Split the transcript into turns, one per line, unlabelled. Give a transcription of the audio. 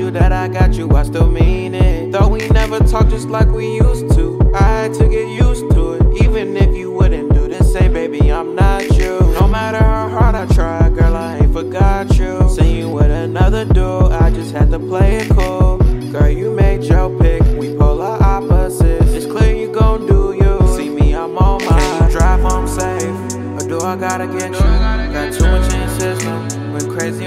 you that I got you, I still mean it. Though we never talk just like we used to, I had to get used to it. Even if you wouldn't do the same, baby, I'm not you. No matter how hard I try, girl, I ain't forgot you. Seen you with another dude, I just had to play it cool.